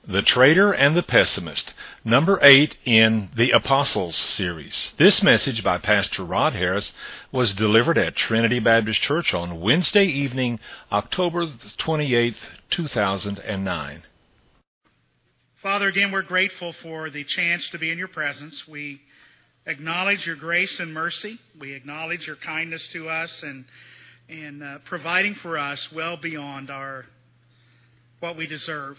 The Traitor and the Pessimist, number 8 in the Apostles series. This message by Pastor Rod Harris was delivered at Trinity Baptist Church on Wednesday evening, October 28th, 2009. Father, again, we're grateful for the chance to be in your presence. We acknowledge your grace and mercy. We acknowledge your kindness to us and providing for us well beyond what we deserve.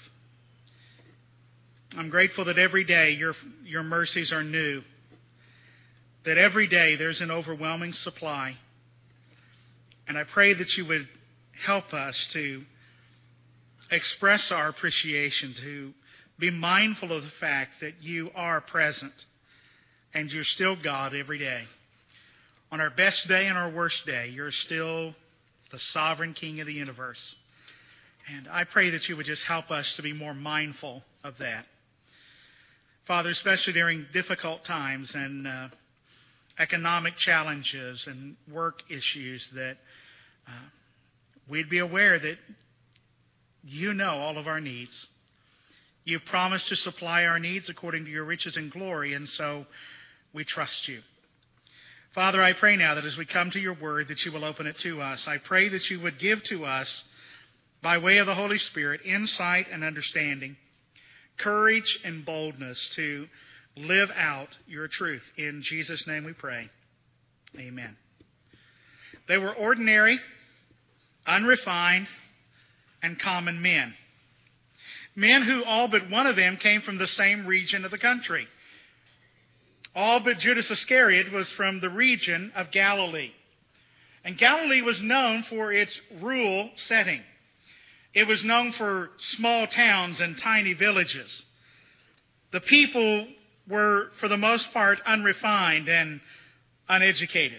I'm grateful that every day your mercies are new, that every day there's an overwhelming supply. And I pray that you would help us to express our appreciation, to be mindful of the fact that you are present and you're still God every day. On our best day and our worst day, you're still the sovereign King of the universe. And I pray that you would just help us to be more mindful of that. Father, especially during difficult times and economic challenges and work issues, that we'd be aware that you know all of our needs. You've promised to supply our needs according to your riches and glory, and so we trust you. Father, I pray now that as we come to your word, that you will open it to us. I pray that you would give to us, by way of the Holy Spirit, insight and understanding, courage and boldness to live out your truth. In Jesus' name we pray. Amen. They were ordinary, unrefined, and common men. Men who all but one of them came from the same region of the country. All but Judas Iscariot was from the region of Galilee. And Galilee was known for its rural setting. It was known for small towns and tiny villages. The people were, for the most part, unrefined and uneducated.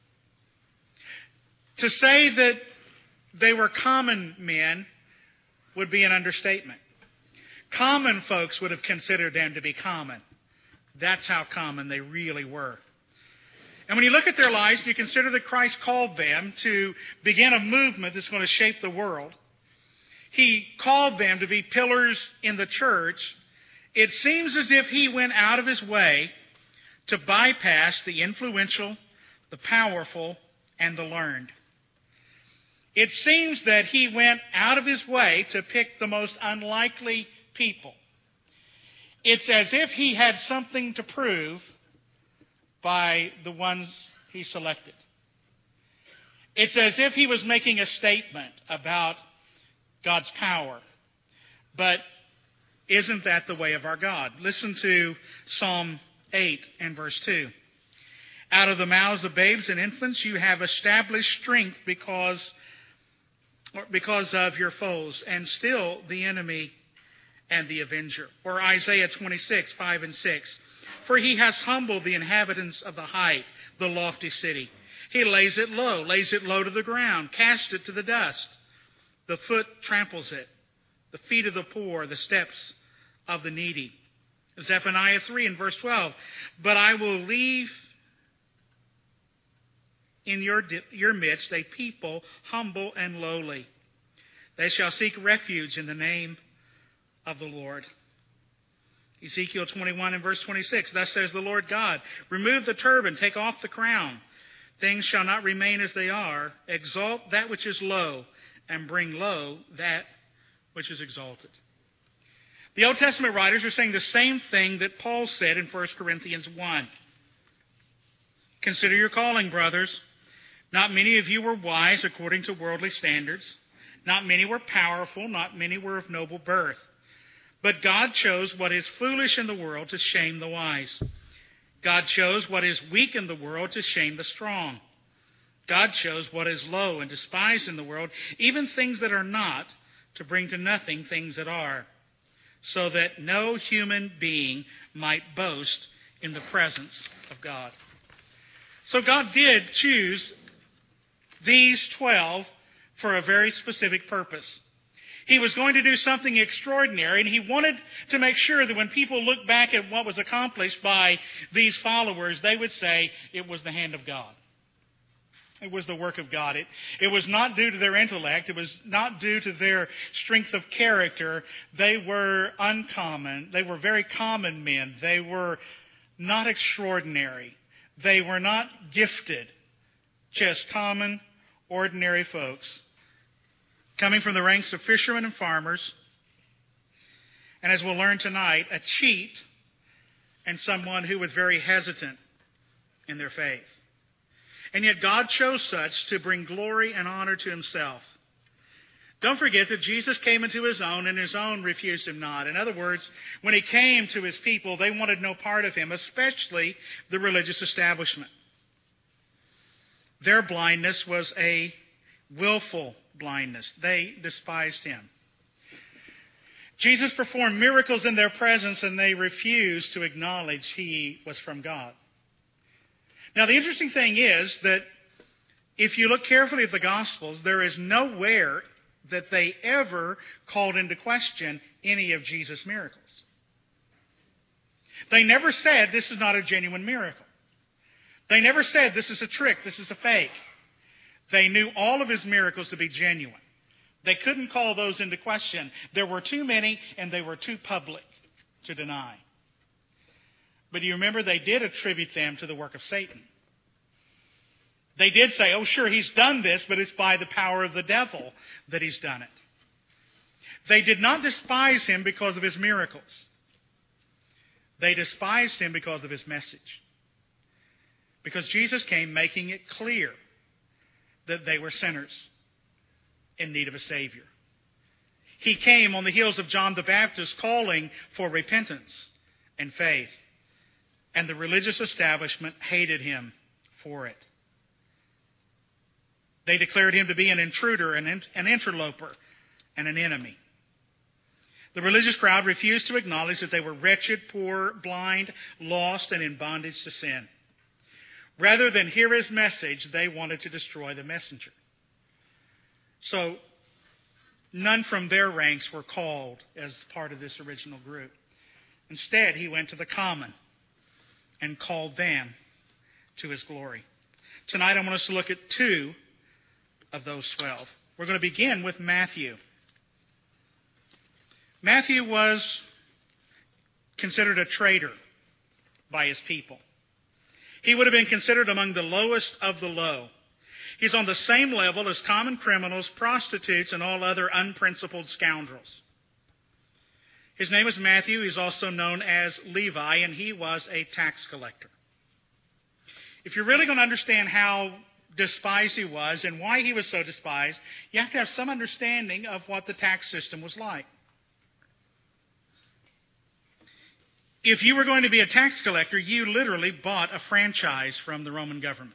To say that they were common men would be an understatement. Common folks would have considered them to be common. That's how common they really were. And when you look at their lives, you consider that Christ called them to begin a movement that's going to shape the world. He called them to be pillars in the church. It seems as if he went out of his way to bypass the influential, the powerful, and the learned. It seems that he went out of his way to pick the most unlikely people. It's as if he had something to prove by the ones he selected. It's as if he was making a statement about God's power. But isn't that the way of our God? Listen to Psalm 8 and verse 2. Out of the mouths of babes and infants you have established strength because of your foes, and still the enemy and the avenger. Or Isaiah 26, 5 and 6. For he has humbled the inhabitants of the height, the lofty city. He lays it low to the ground, cast it to the dust. The foot tramples it, the feet of the poor, the steps of the needy. Zephaniah 3 and verse 12. But I will leave in your midst a people humble and lowly. They shall seek refuge in the name of the Lord. Ezekiel 21 and verse 26. Thus says the Lord God, remove the turban, take off the crown. Things shall not remain as they are. Exalt that which is low, and bring low that which is exalted. The Old Testament writers are saying the same thing that Paul said in 1 Corinthians 1. Consider your calling, brothers. Not many of you were wise according to worldly standards. Not many were powerful. Not many were of noble birth. But God chose what is foolish in the world to shame the wise. God chose what is weak in the world to shame the strong. God chose what is low and despised in the world, even things that are not, to bring to nothing things that are, so that no human being might boast in the presence of God. So God did choose these 12 for a very specific purpose. He was going to do something extraordinary, and he wanted to make sure that when people look back at what was accomplished by these followers, they would say it was the hand of God. It was the work of God. It was not due to their intellect. It was not due to their strength of character. They were uncommon. They were very common men. They were not extraordinary. They were not gifted. Just common, ordinary folks, coming from the ranks of fishermen and farmers, and as we'll learn tonight, a cheat and someone who was very hesitant in their faith. And yet God chose such to bring glory and honor to himself. Don't forget that Jesus came into his own, and his own refused him not. In other words, when he came to his people, they wanted no part of him, especially the religious establishment. Their blindness was a willful blindness. They despised him. Jesus performed miracles in their presence, and they refused to acknowledge he was from God. Now, the interesting thing is that if you look carefully at the Gospels, there is nowhere that they ever called into question any of Jesus' miracles. They never said this is not a genuine miracle. They never said this is a trick, this is a fake. They knew all of his miracles to be genuine. They couldn't call those into question. There were too many, and they were too public to deny. But do you remember, they did attribute them to the work of Satan. They did say, oh sure, he's done this, but it's by the power of the devil that he's done it. They did not despise him because of his miracles. They despised him because of his message. Because Jesus came making it clear that they were sinners in need of a Savior. He came on the heels of John the Baptist calling for repentance and faith. And the religious establishment hated him for it. They declared him to be an intruder, an interloper, and an enemy. The religious crowd refused to acknowledge that they were wretched, poor, blind, lost, and in bondage to sin. Rather than hear his message, they wanted to destroy the messenger. So, none from their ranks were called as part of this original group. Instead, he went to the common and called them to his glory. Tonight, I want us to look at 2 of those 12. We're going to begin with Matthew. Matthew was considered a traitor by his people. He would have been considered among the lowest of the low. He's on the same level as common criminals, prostitutes, and all other unprincipled scoundrels. His name is Matthew. He's also known as Levi, and he was a tax collector. If you're really going to understand how despised he was and why he was so despised, you have to have some understanding of what the tax system was like. If you were going to be a tax collector, you literally bought a franchise from the Roman government.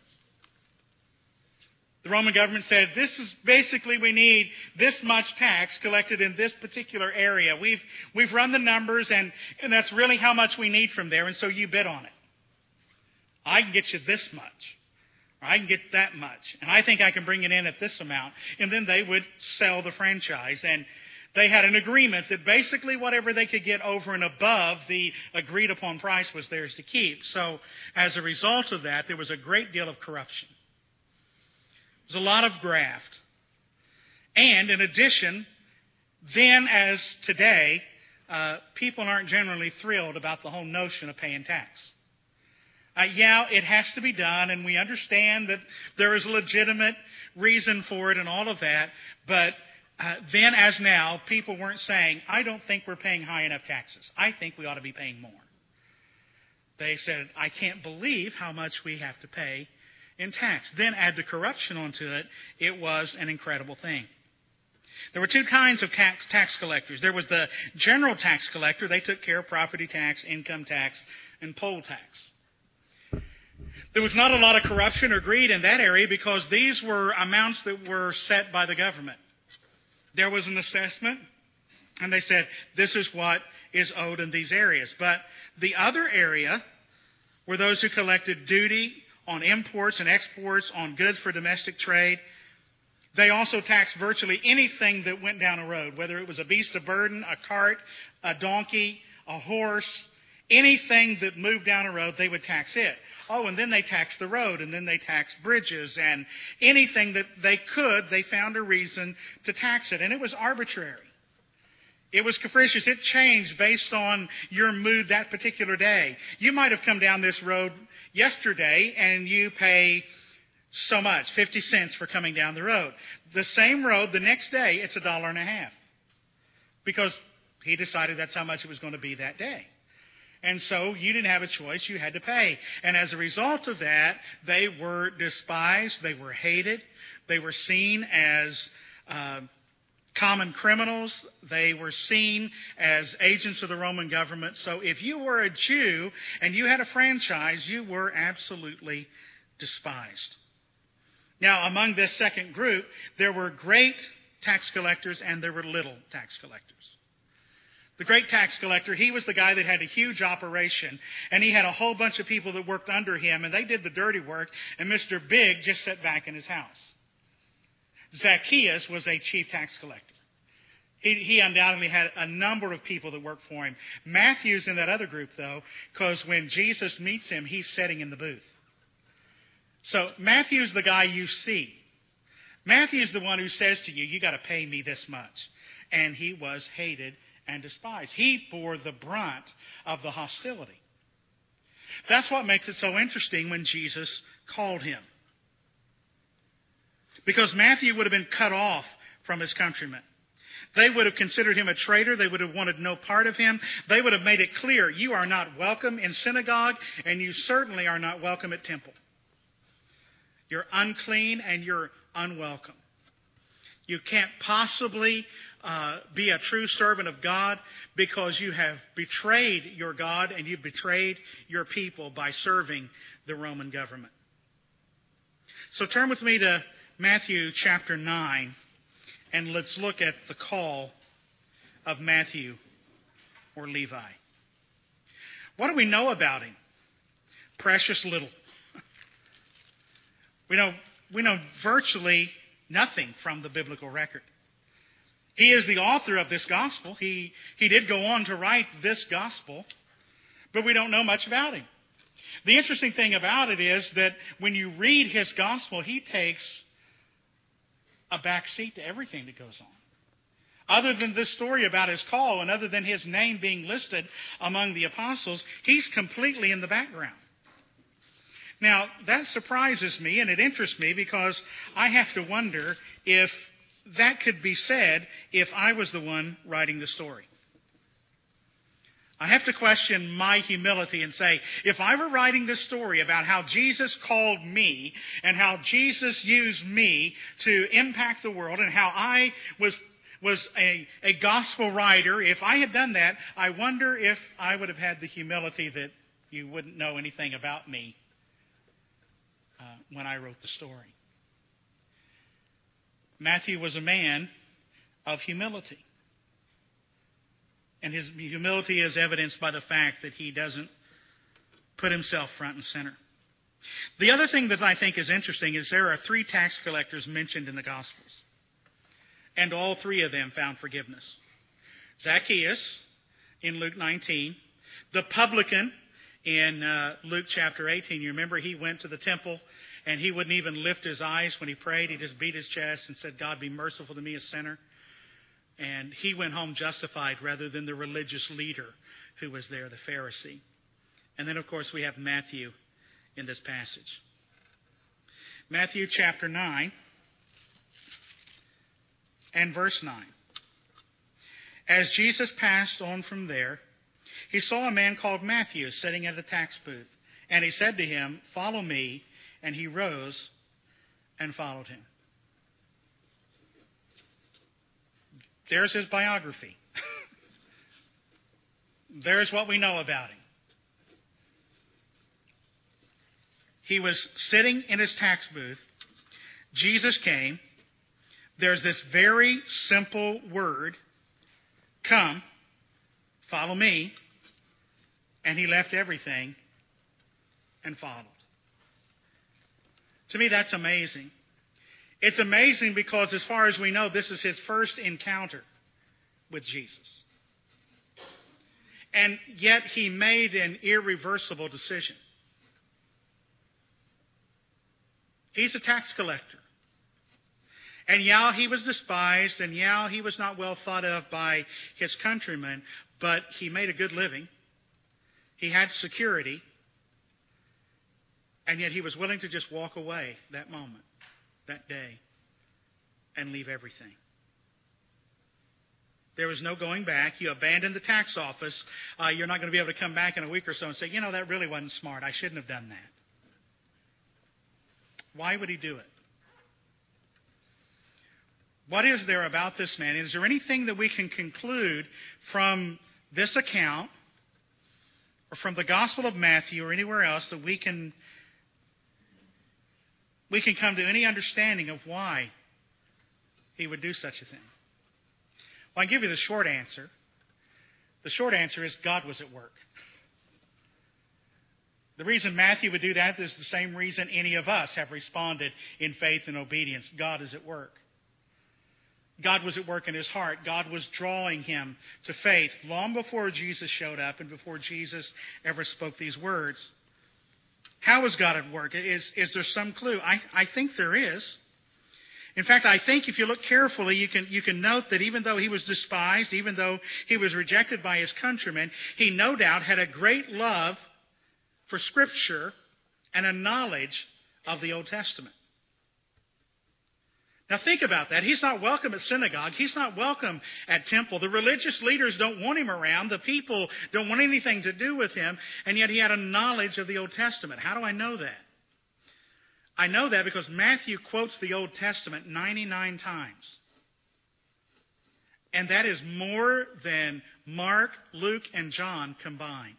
The Roman government said, this is basically, we need this much tax collected in this particular area. We've run the numbers, and that's really how much we need from there, and so you bid on it. I can get you this much, or I can get that much, and I think I can bring it in at this amount. And then they would sell the franchise, and they had an agreement that basically whatever they could get over and above the agreed upon price was theirs to keep. So as a result of that, there was a great deal of corruption. There was a lot of graft. And in addition, then as today, people aren't generally thrilled about the whole notion of paying tax. Yeah, it has to be done, and we understand that there is a legitimate reason for it and all of that, but then as now, people weren't saying, I don't think we're paying high enough taxes. I think we ought to be paying more. They said, I can't believe how much we have to pay in tax. Then add the corruption onto it, it was an incredible thing. There were 2 kinds of tax collectors. There was the general tax collector. They took care of property tax, income tax, and poll tax. There was not a lot of corruption or greed in that area because these were amounts that were set by the government. There was an assessment, and they said, this is what is owed in these areas. But the other area were those who collected duty on imports and exports, on goods for domestic trade. They also taxed virtually anything that went down a road, whether it was a beast of burden, a cart, a donkey, a horse, anything that moved down a road, they would tax it. Oh, and then they taxed the road, and then they taxed bridges, and anything that they could, they found a reason to tax it. And it was arbitrary. It was capricious. It changed based on your mood that particular day. You might have come down this road yesterday, and you pay so much, 50 cents for coming down the road. The same road, the next day, it's $1.50. Because he decided that's how much it was going to be that day. And so you didn't have a choice. You had to pay. And as a result of that, they were despised. They were hated. They were seen as common criminals. They were seen as agents of the Roman government. So if you were a Jew and you had a franchise, you were absolutely despised. Now, among this second group, there were great tax collectors and there were little tax collectors. The great tax collector, he was the guy that had a huge operation, and he had a whole bunch of people that worked under him, and they did the dirty work, and Mr. Big just sat back in his house. Zacchaeus was a chief tax collector. He undoubtedly had a number of people that worked for him. Matthew's in that other group, though, because when Jesus meets him, he's sitting in the booth. So Matthew's the guy you see. Matthew's the one who says to you, you got to pay me this much. And he was hated and despised. He bore the brunt of the hostility. That's what makes it so interesting when Jesus called him. Because Matthew would have been cut off from his countrymen. They would have considered him a traitor. They would have wanted no part of him. They would have made it clear, you are not welcome in synagogue, and you certainly are not welcome at temple. You're unclean and you're unwelcome. You can't possibly be a true servant of God because you have betrayed your God and you've betrayed your people by serving the Roman government. So turn with me to Matthew chapter 9, and let's look at the call of Matthew or Levi. What do we know about him? Precious little. We know virtually nothing from the biblical record. He is the author of this gospel. He did go on to write this gospel, but we don't know much about him. The interesting thing about it is that when you read his gospel, he takes a back seat to everything that goes on. Other than this story about his call and other than his name being listed among the apostles, he's completely in the background. Now, that surprises me and it interests me because I have to wonder if that could be said if I was the one writing the story. I have to question my humility and say, if I were writing this story about how Jesus called me and how Jesus used me to impact the world and how I was a gospel writer, if I had done that, I wonder if I would have had the humility that you wouldn't know anything about me when I wrote the story. Matthew was a man of humility. And his humility is evidenced by the fact that he doesn't put himself front and center. The other thing that I think is interesting is there are 3 tax collectors mentioned in the Gospels. And all 3 of them found forgiveness. Zacchaeus in Luke 19. The publican in Luke chapter 18. You remember he went to the temple and he wouldn't even lift his eyes when he prayed. He just beat his chest and said, God, be merciful to me, a sinner. And he went home justified rather than the religious leader who was there, the Pharisee. And then, of course, we have Matthew in this passage. Matthew chapter 9 and verse 9. As Jesus passed on from there, he saw a man called Matthew sitting at the tax booth. And he said to him, follow me. And he rose and followed him. There's his biography. There's what we know about him. He was sitting in his tax booth. Jesus came. There's this very simple word, come, follow me. And he left everything and followed. To me, that's amazing. It's amazing because as far as we know, this is his first encounter with Jesus. And yet he made an irreversible decision. He's a tax collector. And yeah, he was despised, and yeah, he was not well thought of by his countrymen, but he made a good living. He had security, and yet he was willing to just walk away that moment, that day, and leave everything. There was no going back. You abandoned the tax office. You're not going to be able to come back in a week or so and say, that really wasn't smart. I shouldn't have done that. Why would he do it? What is there about this man? Is there anything that we can conclude from this account or from the Gospel of Matthew or anywhere else that we can come to any understanding of why he would do such a thing? Well, I give you the short answer. The short answer is God was at work. The reason Matthew would do that is the same reason any of us have responded in faith and obedience. God is at work. God was at work in his heart. God was drawing him to faith long before Jesus showed up and before Jesus ever spoke these words. How is God at work? Is there some clue? I think there is. In fact, I think if you look carefully, you can note that even though he was despised, even though he was rejected by his countrymen, he no doubt had a great love for Scripture and a knowledge of the Old Testament. Now think about that. He's not welcome at synagogue. He's not welcome at temple. The religious leaders don't want him around. The people don't want anything to do with him. And yet he had a knowledge of the Old Testament. How do I know that? I know that because Matthew quotes the Old Testament 99 times. And that is more than Mark, Luke, and John combined.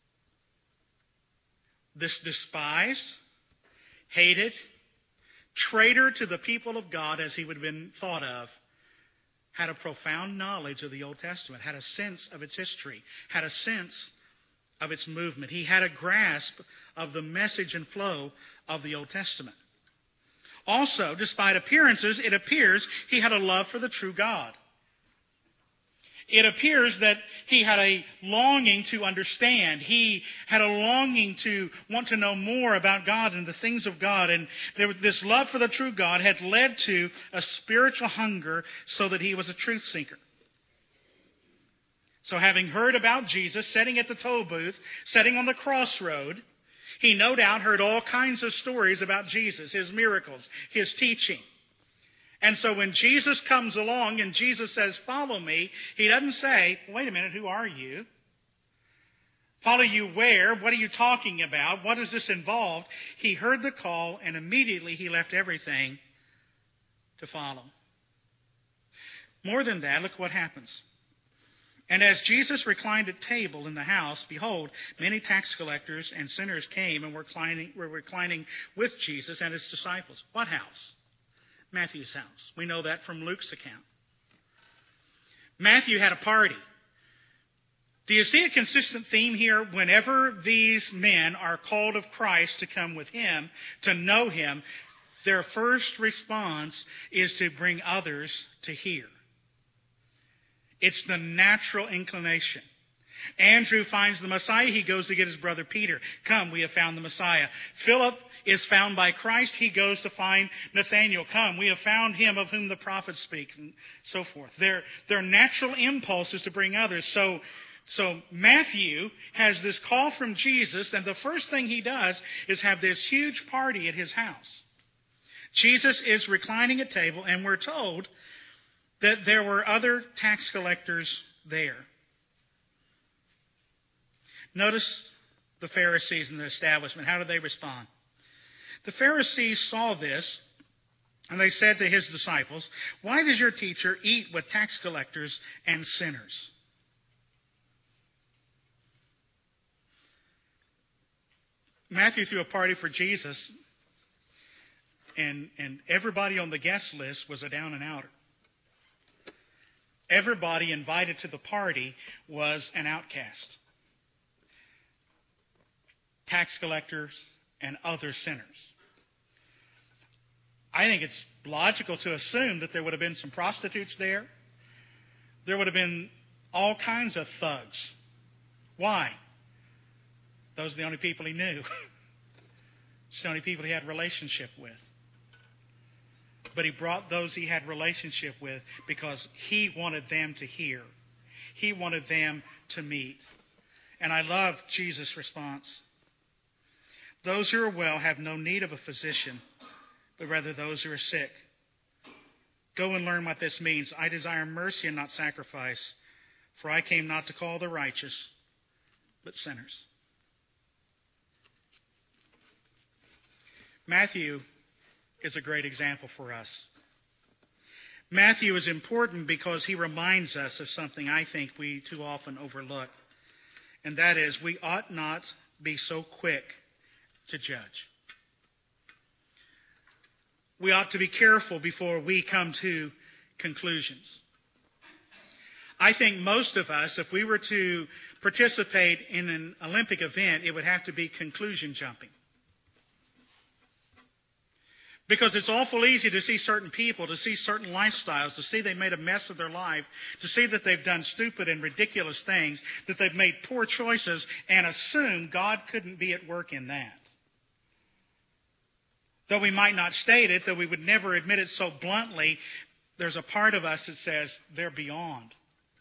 This despised, hated, traitor to the people of God, as he would have been thought of, had a profound knowledge of the Old Testament, had a sense of its history, had a sense of its movement. He had a grasp of the message and flow of the Old Testament. Also, despite appearances, it appears he had a love for the true God. It appears that he had a longing to understand. He had a longing to want to know more about God and the things of God. And this love for the true God had led to a spiritual hunger so that he was a truth seeker. So having heard about Jesus, sitting at the toll booth, sitting on the crossroad, he no doubt heard all kinds of stories about Jesus, his miracles, his teaching. And so when Jesus comes along and Jesus says, "Follow me," he doesn't say, "Wait a minute, who are you? Follow you where? What are you talking about? What does this involve?" He heard the call and immediately he left everything to follow. More than that, look what happens. And as Jesus reclined at table in the house, behold, many tax collectors and sinners came and were reclining with Jesus and his disciples. What house? Matthew's house. We know that from Luke's account. Matthew had a party. Do you see a consistent theme here? Whenever these men are called of Christ to come with him, to know him, their first response is to bring others to hear. It's the natural inclination. Andrew finds the Messiah. He goes to get his brother Peter. Come, we have found the Messiah. Philip is found by Christ. He goes to find Nathanael. Come, we have found him of whom the prophets speak, and so forth. Their natural impulse is to bring others. So Matthew has this call from Jesus, and the first thing he does is have this huge party at his house. Jesus is reclining at table, and we're told that there were other tax collectors there. Notice the Pharisees and the establishment. How did they respond? The Pharisees saw this, and they said to his disciples, "Why does your teacher eat with tax collectors and sinners?" Matthew threw a party for Jesus, and everybody on the guest list was a down and outer. Everybody invited to the party was an outcast. Tax collectors and other sinners. I think it's logical to assume that there would have been some prostitutes there. There would have been all kinds of thugs Why? Those are the only people he knew. It's the only people he had relationship with. But he brought those he had relationship with because he wanted them to hear. He wanted them to meet. And I love Jesus' response. Those who are well have no need of a physician, but rather those who are sick. Go and learn what this means. I desire mercy and not sacrifice, for I came not to call the righteous, but sinners. Matthew is a great example for us. Matthew is important because he reminds us of something I think we too often overlook, and that is we ought not be so quick to judge. We ought to be careful before we come to conclusions. I think most of us, if we were to participate in an Olympic event, it would have to be conclusion jumping. Because it's awful easy to see certain people, to see certain lifestyles, to see they made a mess of their life, to see that they've done stupid and ridiculous things, that they've made poor choices, and assume God couldn't be at work in that. Though we might not state it, though we would never admit it so bluntly, there's a part of us that says they're beyond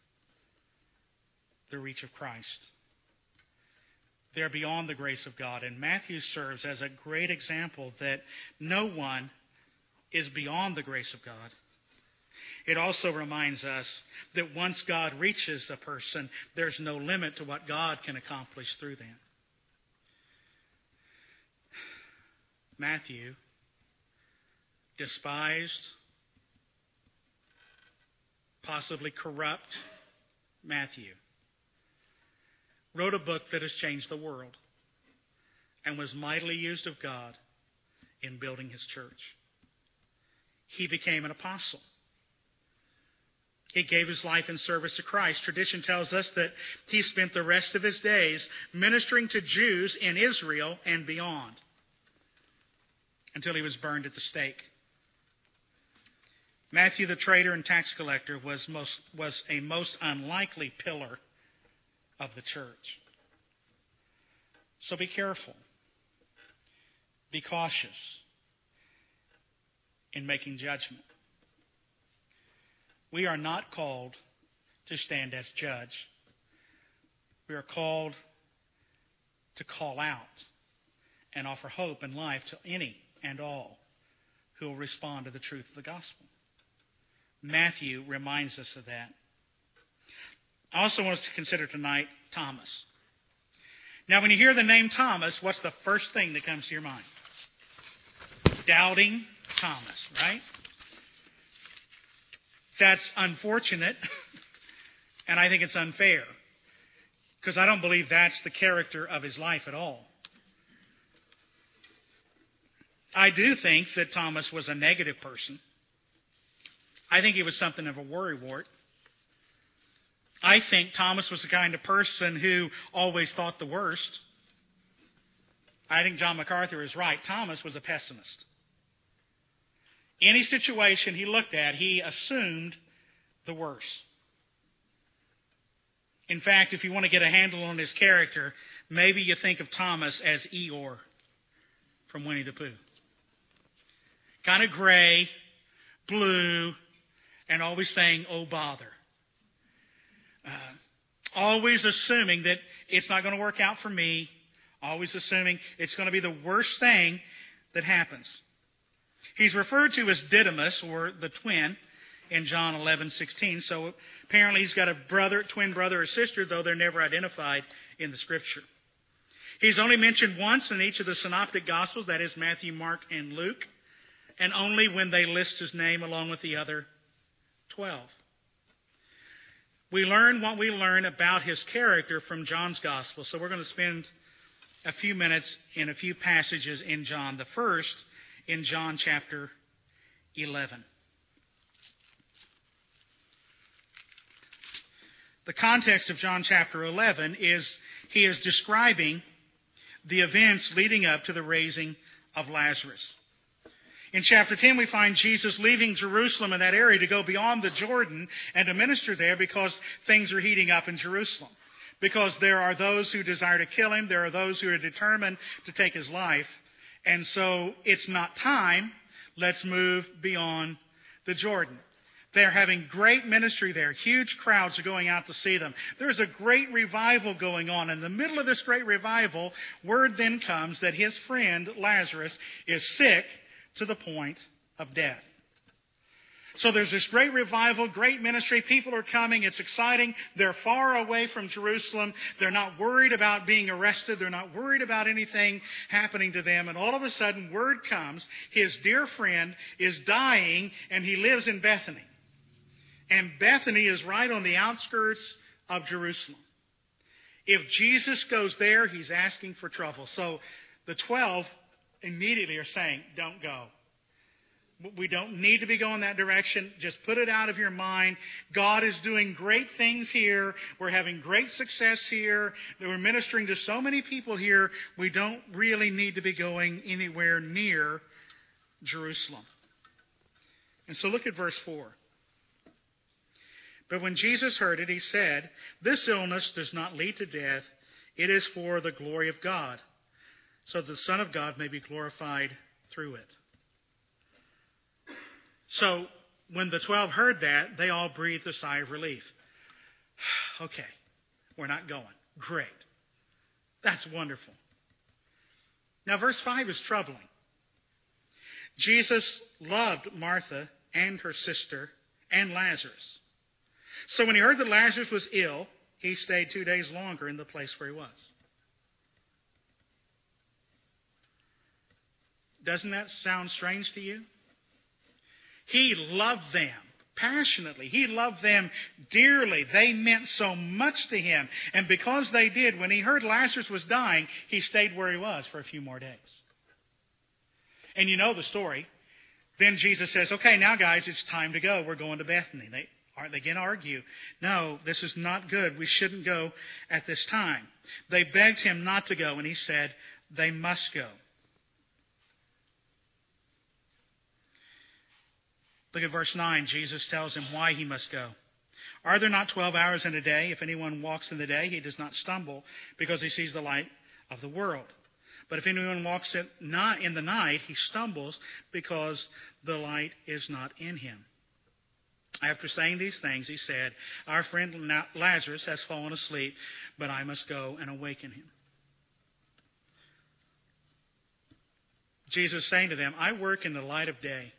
the reach of Christ. They're beyond the grace of God. And Matthew serves as a great example that no one is beyond the grace of God. It also reminds us that once God reaches a person, there's no limit to what God can accomplish through them. Matthew, despised, possibly corrupt Matthew, wrote a book that has changed the world and was mightily used of God in building his church. He became an apostle. He gave his life in service to Christ. Tradition tells us that he spent the rest of his days ministering to Jews in Israel and beyond until he was burned at the stake. Matthew, the traitor and tax collector, was a most unlikely pillar of the church. So be careful. Be cautious in making judgment. We are not called to stand as judge. We are called to call out and offer hope and life to any and all who will respond to the truth of the gospel. Matthew reminds us of that. I also want us to consider tonight Thomas. Now, when you hear the name Thomas, what's the first thing that comes to your mind? Doubting Thomas, right? That's unfortunate, and I think it's unfair, because I don't believe that's the character of his life at all. I do think that Thomas was a negative person. I think he was something of a worrywart. I think Thomas was the kind of person who always thought the worst. I think John MacArthur is right. Thomas was a pessimist. Any situation he looked at, he assumed the worst. In fact, if you want to get a handle on his character, maybe you think of Thomas as Eeyore from Winnie the Pooh. Kind of gray, blue, and always saying, "Oh, bother." Always assuming that it's not going to work out for me. Always assuming it's going to be the worst thing that happens. He's referred to as Didymus, or the twin, in John 11:16. So apparently he's got a twin brother or sister, though they're never identified in the Scripture. He's only mentioned once in each of the Synoptic Gospels, that is Matthew, Mark, and Luke, and only when they list his name along with the other 12. We learn what we learn about his character from John's Gospel. So we're going to spend a few minutes in a few passages in John. The first in John chapter 11. The context of John chapter 11 is he is describing the events leading up to the raising of Lazarus. In chapter 10, we find Jesus leaving Jerusalem in that area to go beyond the Jordan and to minister there because things are heating up in Jerusalem. because there are those who desire to kill him. There are those who are determined to take his life. And so it's not time. Let's move beyond the Jordan. They're having great ministry there. Huge crowds are going out to see them. There's a great revival going on. In the middle of this great revival, word then comes that his friend Lazarus is sick to the point of death. So there's this great revival, great ministry. People are coming. It's exciting. They're far away from Jerusalem. They're not worried about being arrested. They're not worried about anything happening to them. And all of a sudden, word comes. His dear friend is dying, and he lives in Bethany. And Bethany is right on the outskirts of Jerusalem. If Jesus goes there, he's asking for trouble. So the 12 immediately are saying, don't go. We don't need to be going that direction. Just put it out of your mind. God is doing great things here. We're having great success here. We're ministering to so many people here. We don't really need to be going anywhere near Jerusalem. And so look at verse 4. But when Jesus heard it, he said, "This illness does not lead to death. It is for the glory of God, so that the Son of God may be glorified through it." So when the 12 heard that, they all breathed a sigh of relief. Okay, we're not going. Great. That's wonderful. Now, verse 5 is troubling. Jesus loved Martha and her sister and Lazarus. So when he heard that Lazarus was ill, he stayed 2 days longer in the place where he was. Doesn't that sound strange to you? He loved them passionately. He loved them dearly. They meant so much to him. And because they did, when he heard Lazarus was dying, he stayed where he was for a few more days. And you know the story. Then Jesus says, okay, now guys, it's time to go. We're going to Bethany. They begin to argue. No, this is not good. We shouldn't go at this time. They begged him not to go, and he said, they must go. Look at verse 9. Jesus tells him why he must go. Are there not 12 hours in a day? If anyone walks in the day, he does not stumble because he sees the light of the world. But if anyone walks in the night, he stumbles because the light is not in him. After saying these things, he said, our friend Lazarus has fallen asleep, but I must go and awaken him. Jesus is saying to them, I work in the light of day.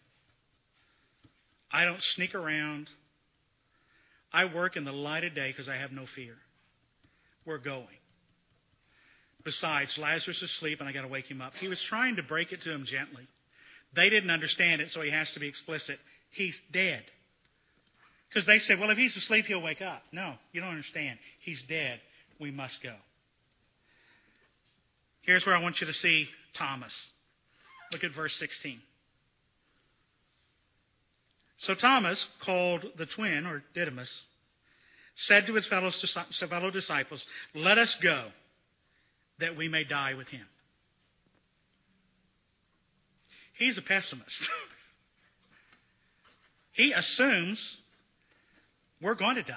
I don't sneak around. I work in the light of day because I have no fear. We're going. Besides, Lazarus is asleep and I got to wake him up. He was trying to break it to him gently. They didn't understand it, so he has to be explicit. He's dead. Because they said, well, if he's asleep, he'll wake up. No, you don't understand. He's dead. We must go. Here's where I want you to see Thomas. Look at verse 16. So Thomas, called the twin, or Didymus, said to his fellow disciples, let us go, that we may die with him. He's a pessimist. He assumes we're going to die.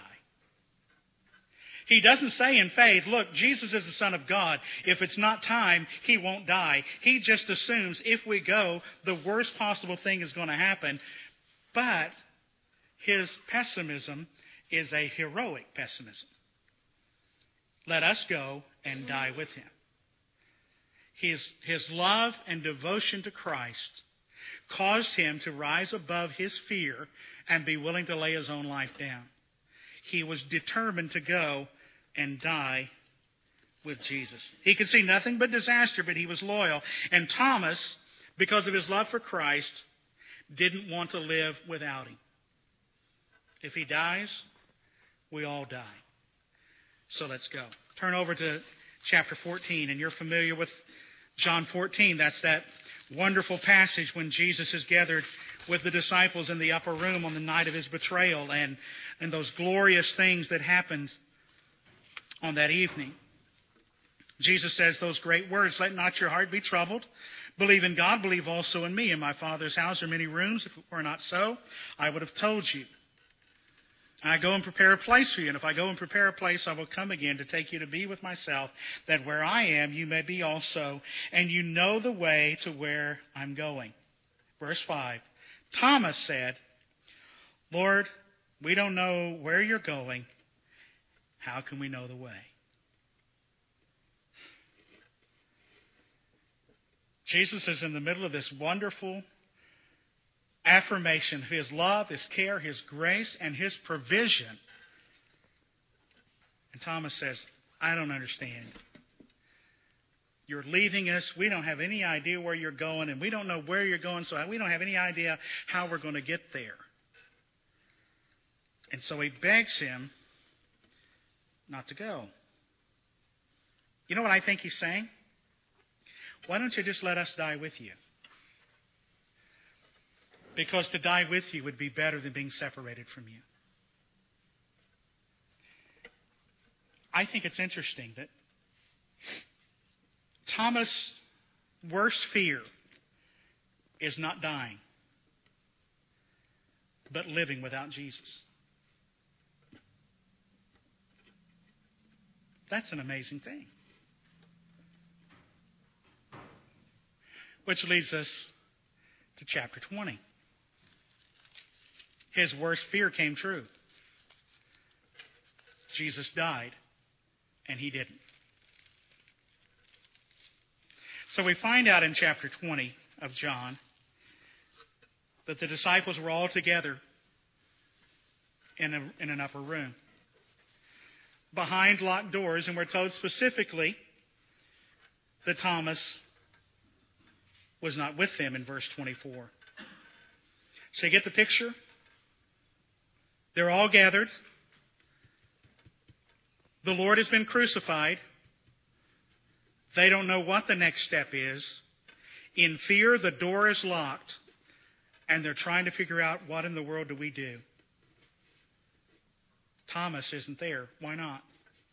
He doesn't say in faith, look, Jesus is the Son of God. If it's not time, he won't die. He just assumes if we go, the worst possible thing is going to happen. But his pessimism is a heroic pessimism. Let us go and die with him. His love and devotion to Christ caused him to rise above his fear and be willing to lay his own life down. He was determined to go and die with Jesus. He could see nothing but disaster, but he was loyal. And Thomas, because of his love for Christ, didn't want to live without him. If he dies, we all die. So let's go. Turn over to chapter 14, and you're familiar with John 14. That's that wonderful passage when Jesus is gathered with the disciples in the upper room on the night of his betrayal, and those glorious things that happened on that evening. Jesus says those great words, let not your heart be troubled. Believe in God, believe also in me. In my Father's house are many rooms. If it were not so, I would have told you. I go and prepare a place for you. And if I go and prepare a place, I will come again to take you to be with myself, that where I am, you may be also, and you know the way to where I'm going. Verse 5. Thomas said, Lord, we don't know where you're going. How can we know the way? Jesus is in the middle of this wonderful affirmation of His love, His care, His grace, and His provision. And Thomas says, I don't understand. You're leaving us. We don't have any idea where you're going, and we don't know where you're going, so we don't have any idea how we're going to get there. And so he begs him not to go. You know what I think he's saying? Why don't you just let us die with you? Because to die with you would be better than being separated from you. I think it's interesting that Thomas' worst fear is not dying, but living without Jesus. That's an amazing thing. Which leads us to chapter 20. His worst fear came true. Jesus died, and he didn't. So we find out in chapter 20 of John that the disciples were all together in an upper room, behind locked doors, and we're told specifically that Thomas was not with them in verse 24. So you get the picture? They're all gathered. The Lord has been crucified. They don't know what the next step is. In fear, the door is locked, and they're trying to figure out, what in the world do we do? Thomas isn't there. Why not?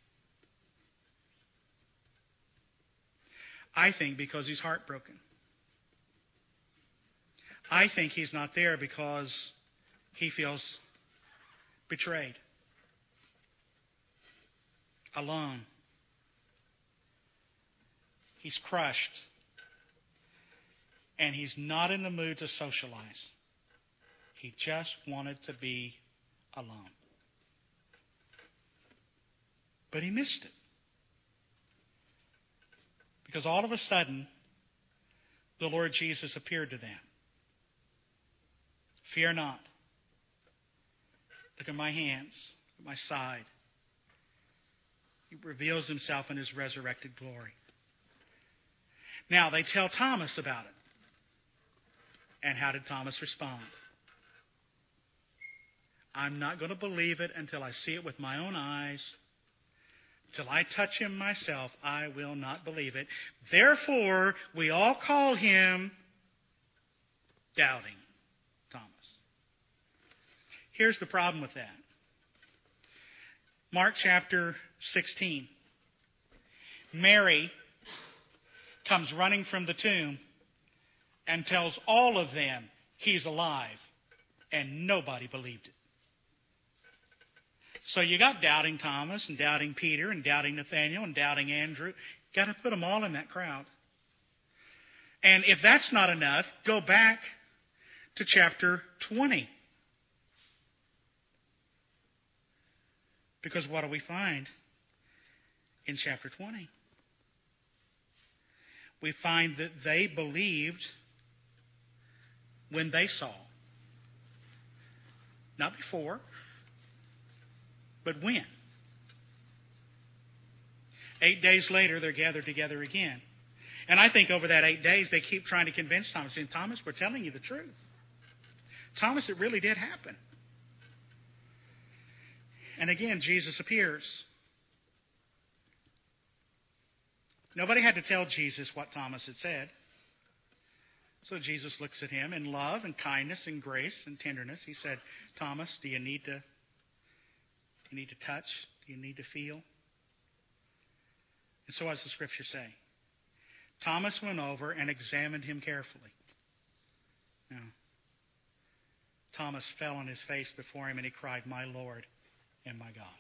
I think because he's heartbroken. I think he's not there because he feels betrayed, alone. He's crushed, and he's not in the mood to socialize. He just wanted to be alone. But he missed it. Because all of a sudden, the Lord Jesus appeared to them. Fear not. Look at my hands, at my side. He reveals himself in his resurrected glory. Now, they tell Thomas about it. And how did Thomas respond? I'm not going to believe it until I see it with my own eyes. Till I touch him myself, I will not believe it. Therefore, we all call him Doubting Thomas. Here's the problem with that. Mark chapter 16. Mary comes running from the tomb and tells all of them he's alive, and nobody believed it. So you got Doubting Thomas and Doubting Peter and Doubting Nathaniel and Doubting Andrew. Got to put them all in that crowd. And if that's not enough, go back to chapter 20. Because what do we find in chapter 20? We find that they believed when they saw. Not before, but when? 8 days later, they're gathered together again. And I think over that 8 days, they keep trying to convince Thomas. And Thomas, we're telling you the truth. Thomas, it really did happen. And again, Jesus appears. Nobody had to tell Jesus what Thomas had said. So Jesus looks at him in love and kindness and grace and tenderness. He said, Thomas, do you need to touch? Do you need to feel? And so what does the Scripture say? Thomas went over and examined him carefully. Now, Thomas fell on his face before him and he cried, my Lord and my God.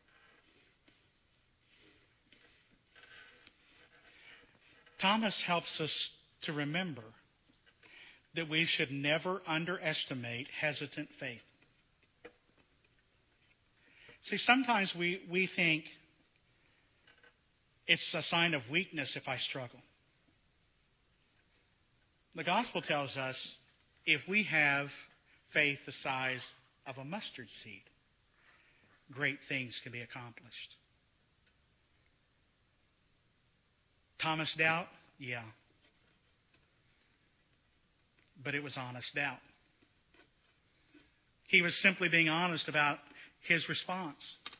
Thomas helps us to remember that we should never underestimate hesitant faith. See, sometimes we think it's a sign of weakness if I struggle. The gospel tells us if we have faith the size of a mustard seed, great things can be accomplished. Thomas doubt? Yeah. But it was honest doubt. He was simply being honest about his response.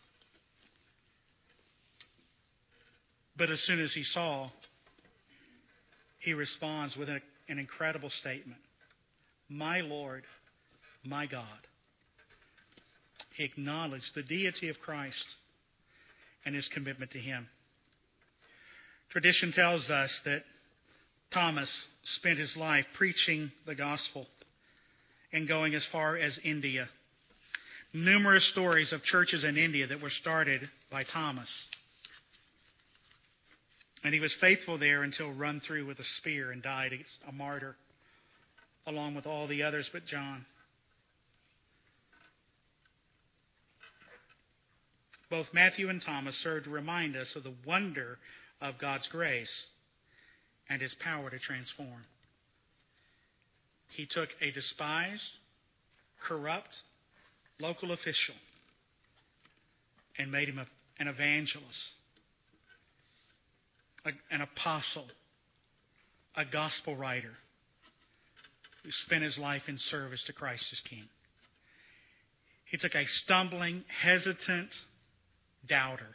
But as soon as he saw, he responds with an incredible statement. My Lord, my God. He acknowledged the deity of Christ and his commitment to him. Tradition tells us that Thomas spent his life preaching the gospel and going as far as India. Numerous stories of churches in India that were started by Thomas. And he was faithful there until run through with a spear and died a martyr, along with all the others but John. Both Matthew and Thomas serve to remind us of the wonder of God's grace and his power to transform. He took a despised, corrupt, local official and made him an evangelist, an apostle, a gospel writer who spent his life in service to Christ as King. He took a stumbling, hesitant doubter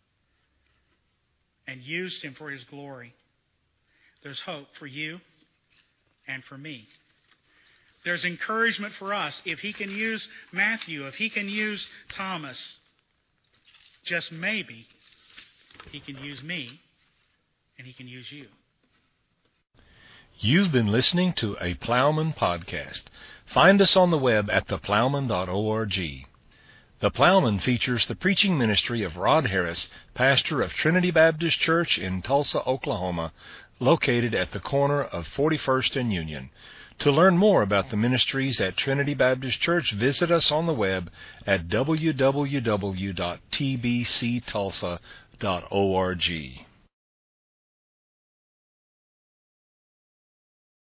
and used him for his glory. There's hope for you and for me. There's encouragement for us. If he can use Matthew, if he can use Thomas, just maybe he can use me and he can use you. You've been listening to a Plowman podcast. Find us on the web at theplowman.org. The Plowman features the preaching ministry of Rod Harris, pastor of Trinity Baptist Church in Tulsa, Oklahoma, located at the corner of 41st and Union. To learn more about the ministries at Trinity Baptist Church, visit us on the web at www.tbctulsa.org.